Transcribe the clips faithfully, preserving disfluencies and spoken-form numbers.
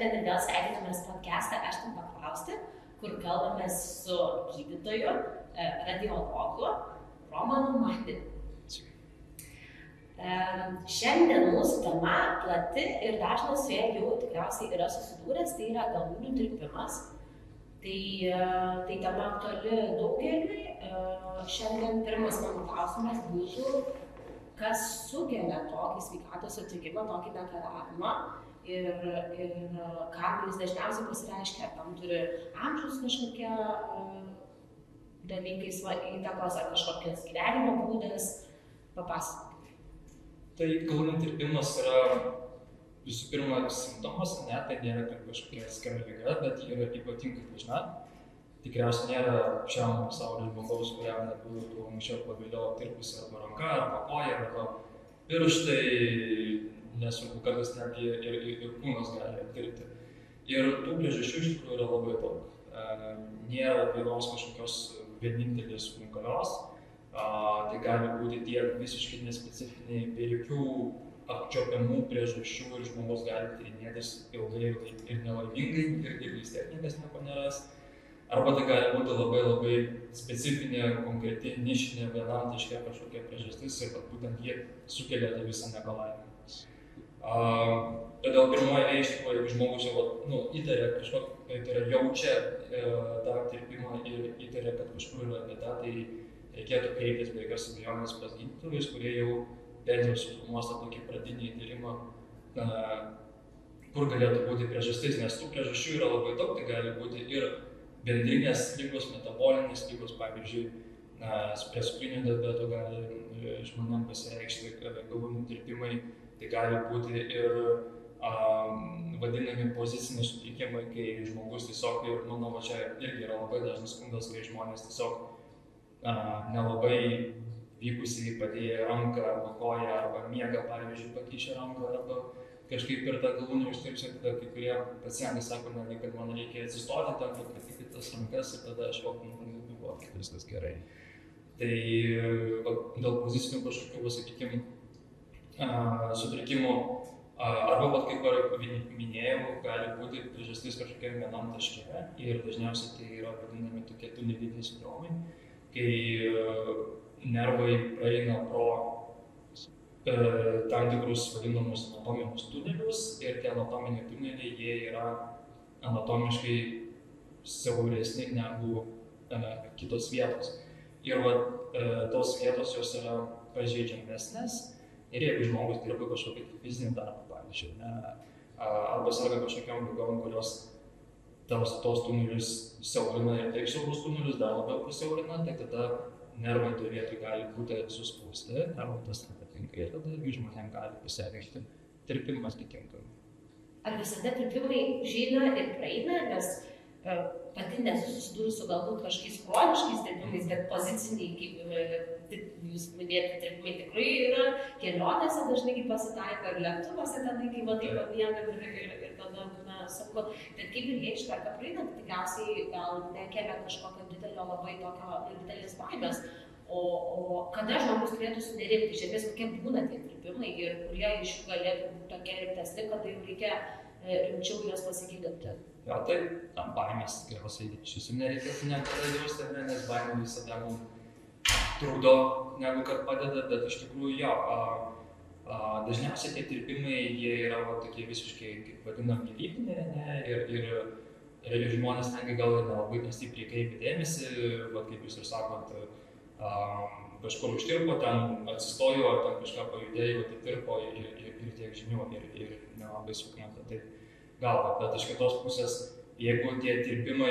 šiandien ir vėl sveikinamės podcastą Aš tam paklausti, kur kalbamės su gydytoju, radiologu Romanu Mahdinu. Šiandien mūsų tema plati ir dažnas su ja jau tikriausiai yra susidūręs, tai yra galūnių tirpimas. Tai, tai tema aktuali daugeliui. Šiandien pirmas mano klausimas būtų, kas sukelia tokį sveikatos sutrikimą, tokį negalavimą ir, ir kam jis dažniausiai pasireiškia, ar tam turi amžius kažkokie dalykai įtakos, ar kažkokias gyvenimo būdas, papasakok. Tai galūnių tirpimas yra visų pirma simptomas, ne, tai nėra kažkokia atskira liga, bet yra ypatingai dažna. Tikriausiai nėra šiam pasaulio žmogaus, kuriam nebūtų anksčiau arba vėliau tirpusi arba ranka, arba koja, arba pirštai, nesvarbu, kartais netgi ir, ir, ir kūnas gali tirpti. Ir tų priežasčių iš tikrųjų yra labai daug. E, nėra vienos kažkokios vienintelės unikalios. Uh, tai gali būti tiek visiškai nespecifiniai, be jokių apčiopiamų priežasčių ir žmogus gali tyrinėtis ilgai ir nelaimingai ir, ir vis tiek niekas nieko neras. Arba tai gali būti labai labai specifinė, konkreti, nišinė, vienam taške kažkokia priežastis ir kad būtent jie sukelia tą visą negalavimą. Uh, todėl pirmoje eilėje iš tikrųjų, jeigu žmogus jau nu, įtarė kažkokį, tai yra jaučia uh, tą tirpimą ir įtarė, kad kažkur yra bėda, tai reikėtų kreiptis be jokios abejonės pas gydytojus, kurie jau bent jau suformuos tą tokį pradinį tyrimą, kur galėtų būti priežastis, nes tų priežasčių yra labai daug, tai gali būti ir bendrinės ligos, metabolinės ligos, pavyzdžiui, prie cukrinio diabeto gali žmonėm pasireikšti galūnių tirpimai, tai gali būti ir um, vadinami poziciniai sutrikimai, kai žmogus tiesiog, ir manau, va čia irgi yra labai dažnas skundas, kai žmonės tiesiog Uh, nelabai vykusiai padėję ranką arba koją, arba miega, pavyzdžiui, pakišę ranką, arba kažkaip per tą galūnę užtirpsia, tada kai kurie pacientai sako, netgi, kad man reikia atsistoti ten, kad patikti tas rankas ir tada aš vėl nubuoti, viskas gerai. Tai va, dėl pozicinių kažkokių, sakykime, uh, sutrikimų, uh, arba, va, kaip ir minėjau, gali būti priežastis kažkokiam vienam taške ir dažniausiai tai yra vadinami tokie tuneliniai sindromai, kai nervai praeina pro e, tam tikrus vadinamus anatominius tunelius ir tie anatominiai tuneliai, jie yra anatomiškai siauresni negu e, kitos vietos. Ir va, e, tos vietos jos yra pažeidžiamesnės ir jeigu žmogus dirba kažkokį fizinį darbą, pavyzdžiui, ne, arba serga kažkokiom ligom, kurios tos, tos tunelius siaurina ir taip siaurus tunelius dar labiau pasiaurina, tai tada nervai toj vietoj gali būti suspausti, nervai tas nepatinka ir tada žmonėm gali pasireikšti tirpimas atitinkamai. Ar visada tirpimai užeina ir praeina, nes e, pati nesu susidūrusi galbūt kažkokiais chroniškais tirpimais, bet poziciniai, kaip jūs minėjote, tirpimai tikrai yra kelionėse, dažnai kaip pasitaiko ir lėktuvose, tada kai matai pamiegam ir, ir, ir tada būna sunku. Bet kaip ir jie iš karto praeina, tai tikriausiai gal nekelia kažkokio didelio labai tokio didelės baimės. O, o kada žmogus turėtų sunerimti, iš esmės kokie būna tie tirpimai ir kurie iš jų galėtų būti tokie rimtesni, kada jau reikia rimčiau juos pasigilinti. Ja, tai tam baimės tikriausiai iš visų nereikėtų niekada jausti, nes baimė visada mums trukdo, negu kad padeda, bet iš tikrųjų jo. A, a, dažniausiai tie tirpimai, jie yra va, tokie visiškai, kaip vadinam, gyvybiniai, ne, ir, ir, ir žmonės tengi gal ir nelabai stipriai kreipia dėmesį, va, kaip jūs ir sakot, a, kažkur užtirpo, ten atsistojo, ar ten kažką pajudėjo, tai tirpo ir, ir, ir tiek žinių, ir, ir nelabai sukrenta. Tai galva, bet iš kitos pusės, jeigu tie tirpimai,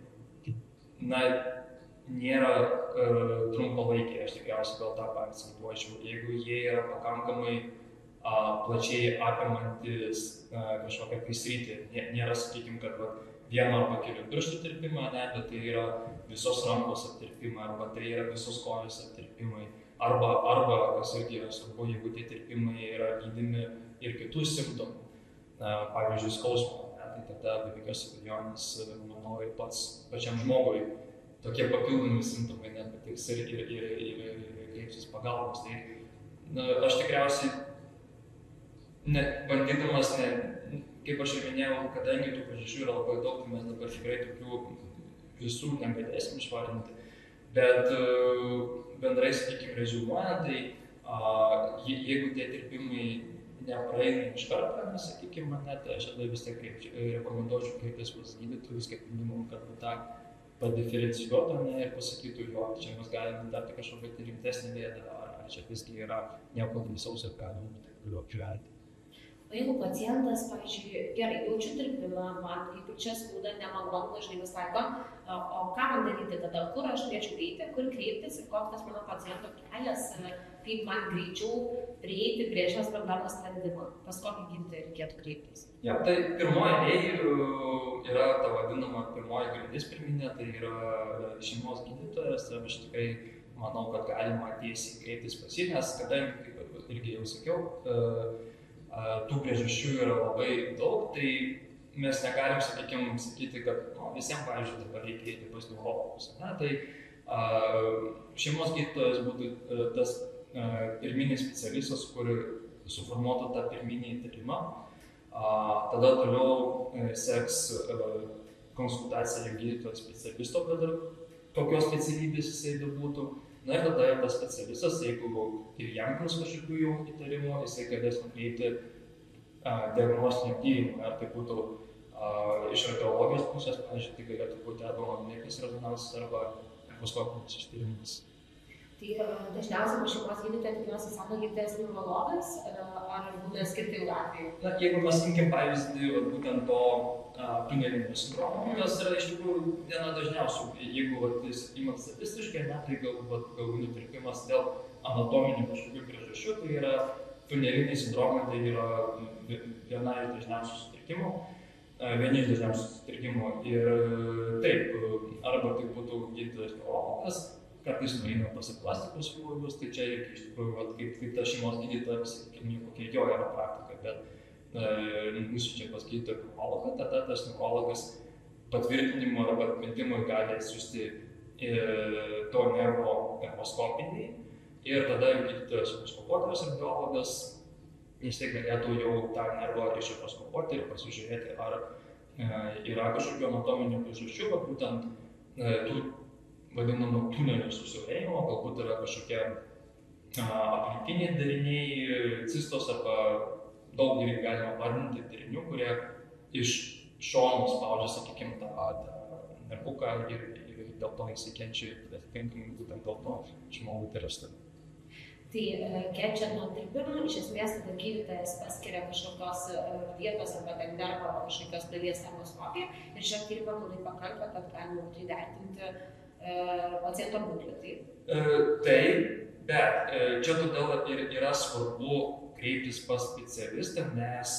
na, nėra uh, trumpalaikiai, aš tikriausiai gal tą paakcentuočiau, jeigu jie yra pakankamai uh, plačiai apimantis uh, kažkokią tai sritį, nėra, sakykime, kad va, vieno arba kelių pirštų tirpimą, ne, bet tai yra visos rankos aptirpimai, arba tai yra visos kojos aptirpimai, arba, arba kas irgi yra svarbu, jeigu tie tirpimai yra gydymi ir kitų simptomų. Na, pavyzdžiui, skausmo, ne, tai tada be jokios abejonės, manau, ir pats pačiam žmogui tokie papildomi simptomai nepatiks ir, ir, ir, ir, ir kreipsis pagalbos. Tai na, aš tikriausiai, ne, bandydamas ne, kaip aš jau minėjau, kadangi tų priežasčių yra labai daug, tai mes dabar tikrai tokių visų negalėsim išvardinti. Bet bendrai, sakykime, reziumuojant, tai a, je, jeigu tie tirpimai nepraeina iš karto, mes, sakykime, mane, tai aš tada vis tiek rekomenduočiau kreiptis pas gydytojus, kaip minimum, kad tą padiferencijuotų ir pasakytų, jo, čia mes galime daryti kažkokią rimtesnį bėdą, ar, ar čia visgi yra nieko baisaus ir galima taip gyventi. O jeigu pacientas, pavyzdžiui, gerai, jaučiu tirpimą, man jeigu čia skauda, nemalonu, dažnai vis laiko, o ką man daryti tada, kur aš turėčiau eiti, kur kreiptis ir koks tas mano paciento kelias, kaip man greičiau prieiti prie šios problemos sprendimo, pas kokį gydytoją reikėtų kreiptis? Ja, tai pirmoji eilė yra ta vadinama pirmoji grindis pirminė, tai yra šeimos gydytojas, ir aš tikrai manau, kad galima tiesiai kreiptis pas jį, nes kadangi, kaip irgi jau sakiau, tų priežasčių yra labai daug, tai mes negalim, sakykime, sakyti, kad nu, visiems, pavyzdžiui, dabar reikia eiti pas neurologus. Tai a, šeimos gydytojas būtų a, tas a, pirminis specialistas, kur suformuotų tą pirminį įtarimą. A, tada toliau a, seks a, konsultacija gydytojo specialisto, kad ir tokios specialybės jisai būtų. Na ir tada tas specialistas, jeigu ir jam kils kažkokių jau įtarimų, jisai galės nukreipti diagnostinį tyrimą. Ar tai būtų a, iš radiologijos pusės, pavyzdžiui, tai galėtų būti arba magnetinis rezonansas arba echoskopinis ištyrimas. Tai dažniausiai po šeimos gydytojo tikriausiai sako gydytojas neurologas, ar būna skirtingų atvejų? Na, jeigu mes imkim pavyzdį būtent to tunelinio sindromo, kas yra iš tikrųjų viena dažniausių. Jeigu imant statistiškai, ne, tai galbūt galvinių tirpimas dėl anatominių kažkokių priežasčių, tai yra tuneliniai sindromai, tai yra viena iš dažniausių sutrikimų, vieni iš dažniausių sutrikimų. Ir taip, arba tai būtų gydytojas neurologas, kartais nueina pas plastikos chirurgus, tai čia irgi iš tikrųjų, vat, kaip, kaip ta šeimos gydytojas, kokia jo yra praktika, bet nusiunčia pas gydytoją neurologą, tada tas neurologas patvirtinimo arba atmetimui gali atsiųsti to nervo echoskopinį ir tada gydytojas echoskopuotojas ir biologas jisai galėtų jau tą nervą išechoskopuoti ir pasižiūrėti, ar yra kažkokių anatominių priežasčių, kad būtent tų vadinamų tunelių susiaurėjimo, galbūt yra kažkokie aplinkiniai dariniai, cistos arba daug ir galima vardinti darinių, kurie iš šonų spaudžia, sakykime, tą, tą nervuką ir, ir dėl to jisai kenčia ir atitinkamai būtent dėl to žmogui tai yra stabi. Tai kenčiant nuo tirpimo, iš esmės tada gydytojas paskiria kažkokios vietos arba ten nervo arba kažkokios dalies echoskopiją ir šią tyrimą pilnai pakanka, kad galima būtų įvertinti e, paciento būklę. Tai? E, taip, bet e, čia todėl ir yra svarbu kreiptis pas specialistą, nes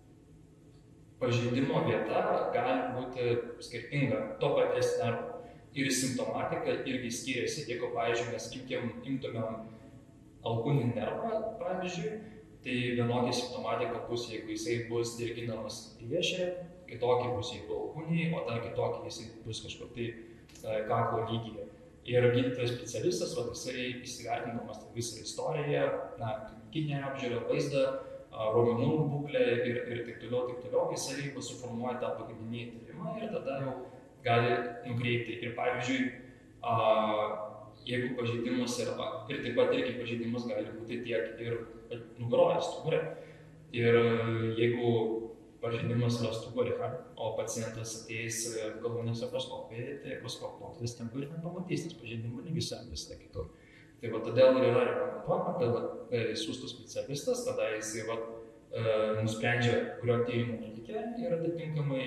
pažeidimo vieta gali būti skirtinga to paties nervo. Ir simptomatika irgi skiriasi, jeigu, pavyzdžiui, mes imkim, imtumėm alkūninį nervą, pavyzdžiui, tai vienokia simptomatika bus, jeigu jisai bus dirginamas priešė, kitokia bus jeigu alkūniai, o dar kitokia jisai bus kažkur tai kaklo lygyje. Ir gydytojas specialistas, va, jisai įsivertindamas visą istoriją, na, klinikinę apžiūrą, vaizdą, raumenų būklę ir, ir taip toliau, taip toliau, jisai suformuoja tą pagrindinį įtarimą ir tada jau gali nukreipti. Ir pavyzdžiui, a, jeigu pažeidimas yra, ir taip pat irgi pažeidimas gali būti tiek ir nugaroje stubure. Ir jeigu pažeidimas yra stubure, o pacientas ateis galūnės echoskopijai, tai echoskopuotojas ten ir nepamatys, nes pažeidimo lygis visai kitur. Tai va todėl ir yra rekomenduojama, kad siųstų specialistas, tada jisai va, nusprendžia, kurio tyrimo reikia ir atitinkamai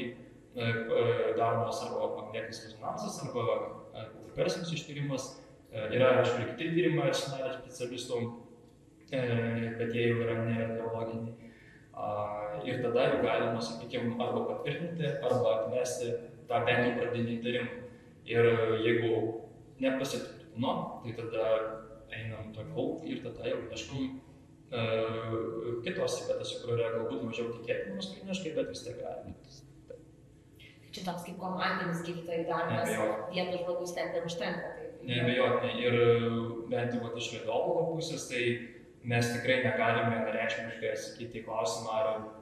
daromas arba magnetinis rezonansas, arba ultragarsinis ištyrimas. Yra, aišku, ir kiti tyrimai arsenalė specialistų, bet jie jau yra ne radiologiniai. Ir tada jau galima, sakykime, arba patvirtinti, arba atmesti tą bent jau pradinį įtarimą. Ir jeigu nepasitvirtino, tai tada einam toliau ir tada jau ieškom uh, kitose vietose, kur yra galbūt mažiau tikėtinos kliniškai, bet vis tiek gali būti. Čia toks kaip komandinis gydytojų darbas, vietos žmogus ten neužtenka. Tai... Neabejotinai. Ir bent jau iš radiologo pusės, tai mes tikrai negalime reikšmiškai atsakyti į klausimą, ar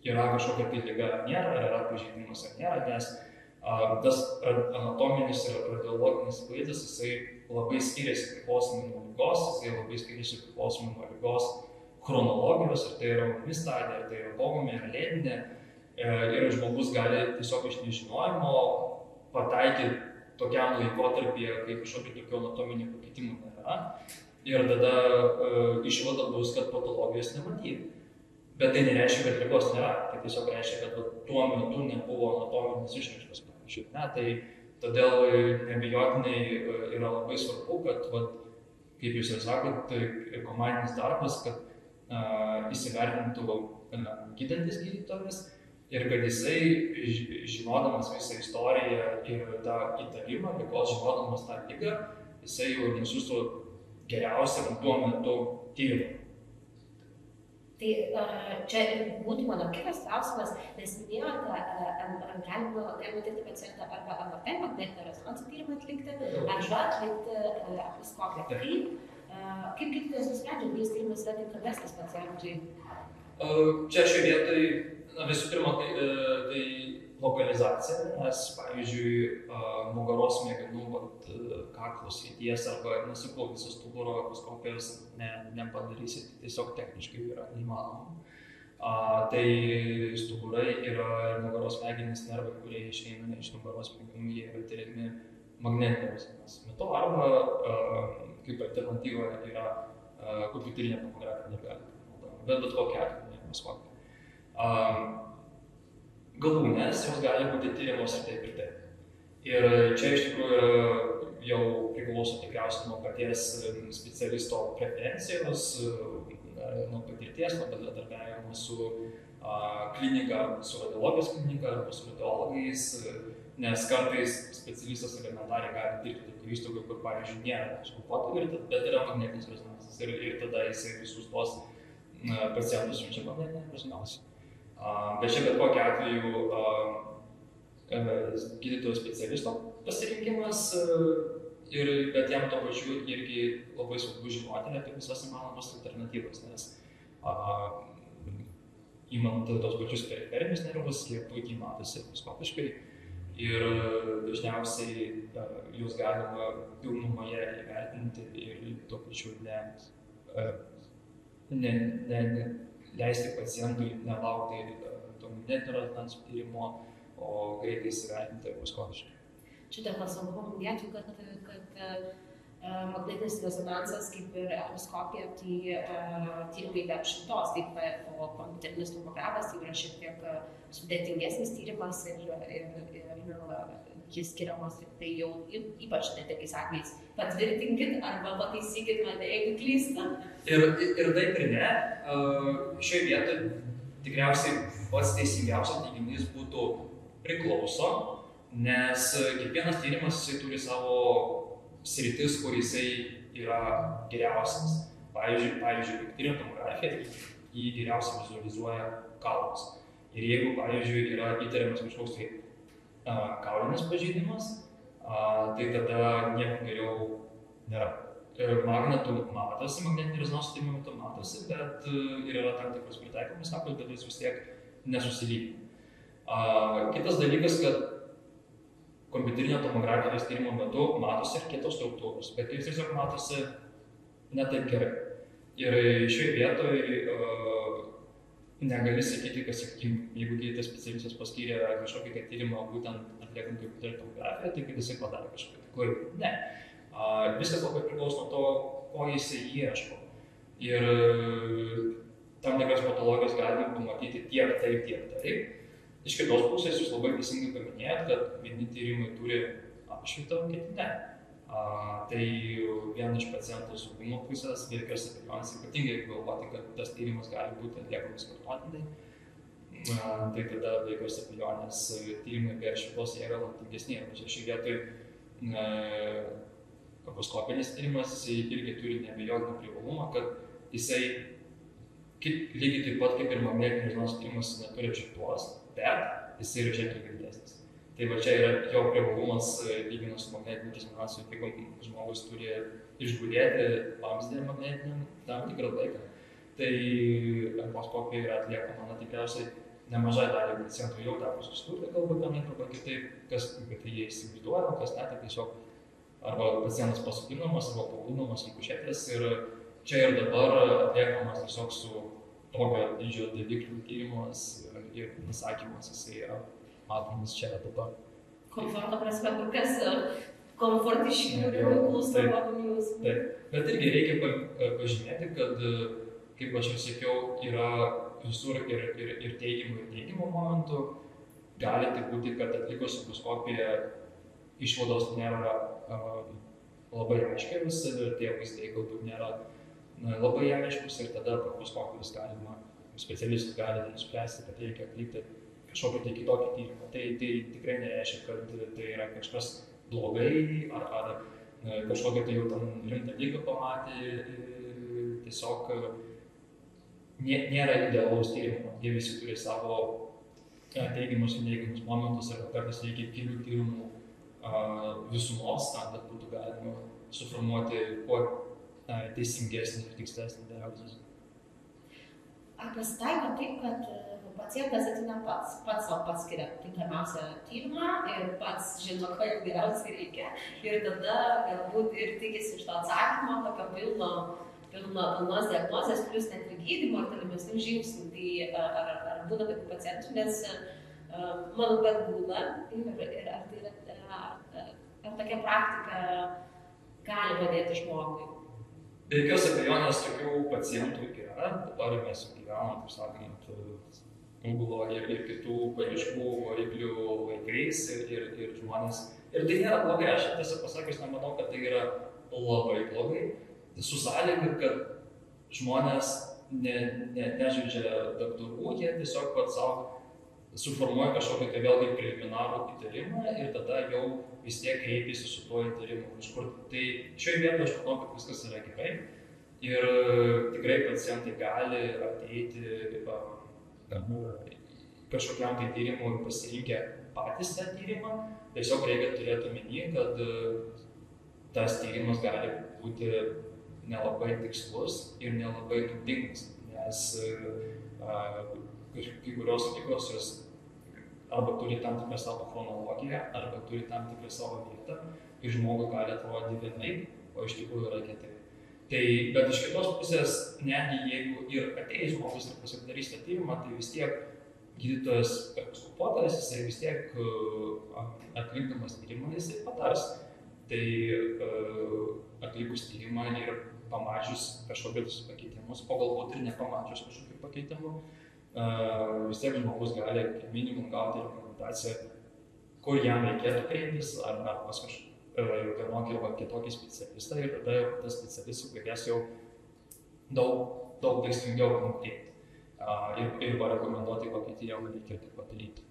yra kažkokia tai liga ar nėra, ar yra pažeidimas ar nėra, nes a, tas anatominis ir radiologinis vaizdas, jisai labai skiriasi priklausomai nuo ligos, jisai labai skiriasi priklausomai nuo ligos chronologijos, ar tai yra ūmi stadija, ar tai yra ūmi, ar lėtinė, ir žmogus gali tiesiog iš nežinojimo pataikyti tokiam laikotarpyje, kai kažkokio tokio anatominio pakitimų nėra, ir tada uh, išvada bus, kad patologijos nematyti. Bet tai nereiškia, kad ligos nėra, tai tiesiog reiškia, kad va, tuo metu nebuvo anatominis išraiškas, pavyzdžiui. Ne, tai todėl neabejotinai yra labai svarbu, kad, va, kaip jūs ir sakot, tai komandinis darbas, kad uh, įsivertintų uh, gydantis gydytojas ir kad jisai, žinodamas visą istoriją ir tą įtarimą, ligos žinodamas tą ligą, jisai jau nusiųstų geriausiam tuo metu tyrimą. Tai čia būtų mano kitas klausimas, nes minėjote, ar galima tirti pacientą arba M R T, magnetinio rezonanso tyrimą atlikti, arba atlikti echoskopiją. Kaip, kaip gydytojas nusprendžia, kuris tyrimas yra tinkamesnis pacientui? Čia šioje vietoje, na, visų pirma, tai, tai lokalizacija, nes, pavyzdžiui, nugaros smegenų, kaklo srities arba, nesakau, visos stuburo echoskopijos ne, nepadarysit, tiesiog techniškai yra neįmanoma. A, tai stuburai yra nugaros smegenys nervai, kurie išeina iš nugaros smegenų, jie yra tyriami magnetinio rezonanso metu, arba a, kaip alternatyva yra kompiuterinė tomografija negali. Bet bet kokia atveju echoskopija. Galūnės jos gali būti tyrimos ir taip ir taip. Ir čia iš tikrųjų jau priklauso tikriausiai nuo paties specialisto preferencijos, nuo patirties, nuo bendradarbiavimo su a, klinika, su radiologijos klinika arba su radiologais, nes kartais specialistas elementariai gali dirbti tokių įstaigų, kur, pavyzdžiui, nėra kažkokių, bet yra magnetinis rezonansas ir, ir tada jisai visus tos pacientus siunčia magnetinį rezonansą. Bet čia bet kokiu atveju gydytojo specialisto pasirinkimas, ir, bet jam to pačiu irgi labai svarbu žinoti apie visas įmanomas alternatyvas, nes a, įmant tos pačius periferinius nervus, jie puikiai matosi echoskopiškai ir dažniausiai a, juos galima pilnumoje įvertinti ir tuo pačiu ne Ne, ne, ne leisti pacientui nelaukti to magnetinio rezonanso tyrimo, o greitai įsivertinti echoskopiškai. Čia dėl svarbu paminėti, kad, kad uh, magnetinis rezonansas, kaip ir echoskopija, tai uh, tyrimai be apšvitos, taip, o kompiuterinis tomografas tai yra šiek tiek uh, sudėtingesnis tyrimas ir, ir, ir, ir jis skiriamas ir tai jau ypač netikais atvejais. Patvirtinkit arba pataisykit mane, jeigu klysta. Ir, ir taip ir ne. Šioje vietoje tikriausiai pats teisingiausias teiginys būtų priklauso, nes kiekvienas tyrimas jisai turi savo sritis, kur jisai yra geriausias. Pavyzdžiui, pavyzdžiui kompiuterinė tomografija jį geriausiai vizualizuoja kaulus. Ir jeigu, pavyzdžiui, yra įtariamas kažkoks tai kaulinis pažeidimas, tai tada nieko geriau nėra. Magnetų matosi, magnetinio rezonanso tyrimo metu matosi, bet ir yra tam tikros pritaikomas sąlygos, bet jis vis tiek nesusilygina. Kitas dalykas, kad kompiuterinio tomografijos tyrimo metu matosi ir kitos struktūros, bet jis tiesiog matosi ne taip gerai. Ir šioje vietoje negali sakyti, kad, sakykim, jeigu gydytojas specialistas paskyrė kažkokį tyrimą būtent atliekant kompiuterinę tomografiją, tai kad jisai padarė kažkokį klaidą. Ne. Viskas labai priklauso nuo to, ko jisai ieško. Ir tam tikras patologijas gali pamatyti tiek taip, tiek taip. Iš kitos pusės jūs labai teisingai paminėjot, kad vieni tyrimai turi apšvitą, kiti ne. A, tai vien iš pacientų saugumo pusės, be jokios abejonės, ypatingai galvoti, kad tas tyrimas gali būti atliekamas kartotinai, tai tada be jokios abejonės tyrimai be apšvitos yra lantingesni. Šioje vietoje echoskopinis tyrimas irgi turi neabejotiną privalumą, kad jisai lygiai taip pat kaip ir magnetinio rezonanso tyrimas neturi apšvitos, bet jisai yra ženkliai greitesnis. Tai va čia yra jo privalumas lyginant su magnetiniu rezonansu, tai žmogus turi išgulėti vamzdį magnetiniam tam tikrą laiką. Tai echoskopija yra atliekama, na tikriausiai nemažai dalį pacientų jau teko susidurti galbūt vienaip arba kitaip, kas kad jie įsivaizduoja, kas net tiesiog arba pacientas pasodinamas arba paguldomas į kušetės ir čia ir dabar atliekamas tiesiog su tokio dydžio daviklių tyrimas ir nusakymas, jisai yra matomas čia dabar. Komforto prasme, kur kas komfortiškiau negu stovėdami jūs. Taip, bet irgi reikia pažymėti, kad, kaip aš jau sakiau, yra visur ir, ir, ir teigiamų ir neigiamų momentų. Gali tai būti, kad atlikus echoskopiją išvados nėra uh, labai aiškios ir tie vaizdai galbūt nėra na, labai aiškus ir tada echoskopijos galima, specialistai gali nuspręsti, kad reikia atlikti kažkokį tai kitokį tyrimą. Tai, tai tikrai nereiškia, kad tai yra kažkas blogai ar, ar kažkokią tai jau tam rimtą lygą pamatė. Tiesiog nėra idealaus tyrimo. Jie visi turi savo teigiamus ir neigiamus momentus ir kartais reikia kelių tyrimų visumos, tam, kad būtų galima suformuoti kuo teisingesnį ir tikslesnį diagnozę. Ar pasitaiko taip, kad pacientas ateina pats, pats savo paskiria tinkamiausią tyrimą ir pats žino, ko jau geriausiai reikia. Ir tada galbūt ir tikisi iš to atsakymo, tokio pilno, pilno pilnos diagnozės, plus net ir gydymo ir tolimesnių žingsnių. Tai ar, ar būna tokių pacientų, nes uh, manau, kad būna ir, ir ar, tai yra, ar, ar tokia praktika gali padėti žmogui. Be jokios abejonės tokių pacientų yra. Dabar mes gyvename, taip sakant, Google ir, ir kitų paieškų variklių laikais ir, ir, ir žmonės. Ir tai nėra blogai, aš tiesą pasakius nemanau, kad tai yra labai blogai. Su sąlyga, kad žmonės ne, ne, nežaidžia daktarų, jie tiesiog pats savo suformuoja kažkokį tai vėlgi preliminarų įtarimą ir tada jau vis tiek kreipiasi su tuo įtarimu kažkur. Tai šioje vietoje aš manau, kad viskas yra gerai. Ir tikrai pacientai gali ateiti kažkokiam tai tyrimui pasirinkę patys tą tyrimą. Tiesiog reikia turėti omeny, kad tas tyrimas gali būti nelabai tikslus ir nelabai naudingas, nes kai kurios ligos jos arba turi tam tikrą savo chronologiją, arba turi tam tikrą savo vietą ir žmogui gali atrodyti vienaip, o iš tikrųjų yra kitaip. Tai, bet iš kitos pusės, netgi jeigu ir ateis žmogus ir pasidarys tą tyrimą, tai vis tiek gydytojas echoskopuotojas, jisai vis tiek atlikdamas tyrimą, jisai patars. Tai atlikus tyrimą ir pamačius kažkokius pakeitimus, o galbūt ir nepamačius kažkokių pakeitimų, vis tiek žmogus gali kaip minimum gauti rekomendaciją, kur jam reikėtų kreiptis, ar, ar pas kažkokį vienokį arba kitokį specialistą ir tada jau tas specialistas galės jau daug, daug tikslingiau nukreipti ir, ir parekomenduoti, kokį tyrimą reikėtų padaryti.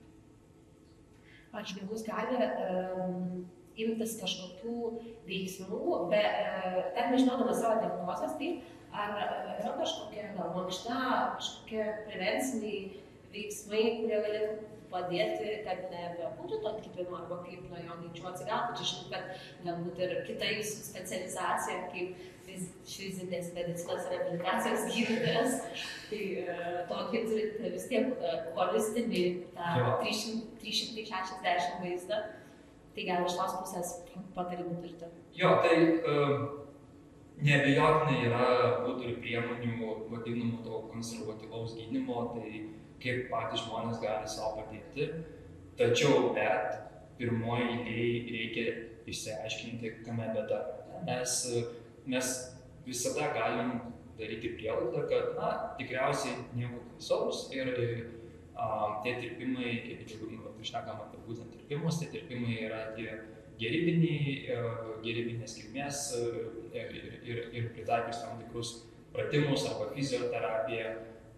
Ar žmogus gali um, imtis kažkokių veiksmų, bet uh, dar nežinodamas savo diagnozės, tai ar yra kažkokia gal mankšta, kažkokie prevenciniai veiksmai, kurie galėtų padėti, kad nebebūtų to atkrypimo arba kaip nuo jo greičiau atsigauti. Čia žinau, kad galbūt ir kita jūsų specializacija kaip fizinės medicinos rehabilitacijos gydytojas, tai uh, tokį turite vis tiek uh, holistinį tą trys šimtai šešiasdešimt vaizdą, tai gal iš tos pusės patarimų turite. Jo, tai uh, neabejotinai yra būtų ir priemonių vadinamų to konservatyvaus gydymo, tai kaip patys žmonės gali savo padėti, tačiau bet pirmoji eilėje reikia išsiaiškinti, kame bėda. Nes mes visada galim daryti prielaidą, kad na, tikriausiai nieko baisaus ir a, tie tirpimai, jeigu šnekam apie būtent tirpimus, tie tirpimai yra tie gerybiniai, gerybinės kilmės ir, ir, ir, ir pritaikius tam tikrus pratimus arba fizioterapiją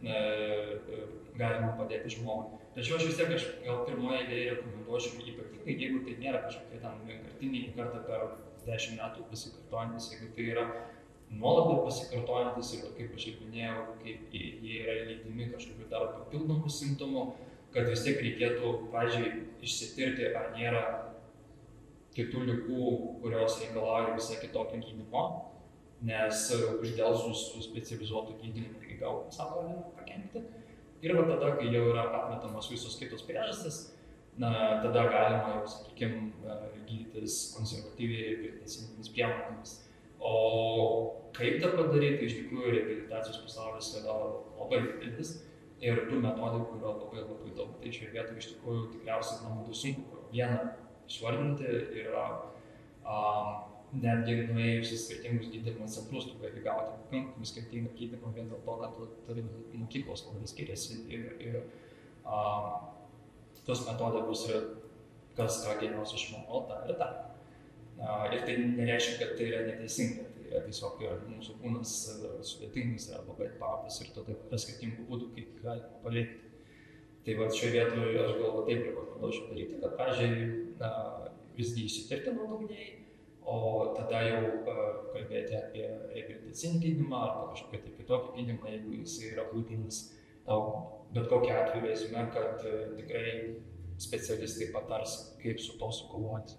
galima padėti žmogui. Tačiau aš vis tiek aš gal pirmoje eilėje rekomenduočiau ypatingai, jeigu tai nėra kažkokie tam vienkartiniai kartą per dešimt metų pasikartojantis, jeigu tai yra nuolat pasikartojantis ir kaip aš jau minėjau, kaip jie yra lydimi kažkokių dar papildomų simptomų, kad vis tiek reikėtų, pavyzdžiui, išsitirti, ar nėra kitų ligų, kurios reikalauja visai kitokio gydymo, nes uždelsus su specializuotų gydymų tai gal savo galima pakenkti. Ir va tada, kai jau yra atmetamos visos kitos priežastis, na, tada galima jau, sakykime, gydytis konservatyviai reabilitacinėmis priemonėmis. O kaip tą padaryti, iš tikrųjų reabilitacijos pasaulis yra labai didelis ir tų metodikų yra labai labai daug. Tai šioje vietoje iš tikrųjų tikriausiai man būtų sunku vieną išvardinti ir um, netgi nuėjus į skirtingus gydymo centrus, tu gali gauti pakankamai skirtingą gydymą vien dėl to, kad tu turi mokyklos labai skiriasi ir, ir um, tos metodikos yra kas ką geriausiai išmoko, tą ir tą. Uh, ir tai nereiškia, kad tai yra neteisinga, tai yra tiesiog ir mūsų kūnas sudėtingas yra labai paprastas ir tada yra skirtingų būdų, kaip galima paveikti. Tai va šioje vietoje aš galvoju taip rekomenduočiau daryti, kad pradžiai uh, visgi įsitirti nuodugniai, o tada jau uh, kalbėti apie reabilitacinį gydymą arba kažkokį tai kitokį gydymą, jeigu jis yra būtinas. Bet kokiu atveju esame, kad uh, tikrai specialistai patars, kaip su to sukovoti.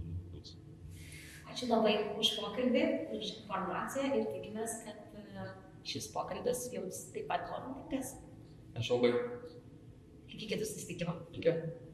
Ačiū labai už pokalbį, už informaciją ir tikimės, kad šis pokalbis jums taip pat naudingas. Ačiū labai. Iki kitų susitikimų. Iki.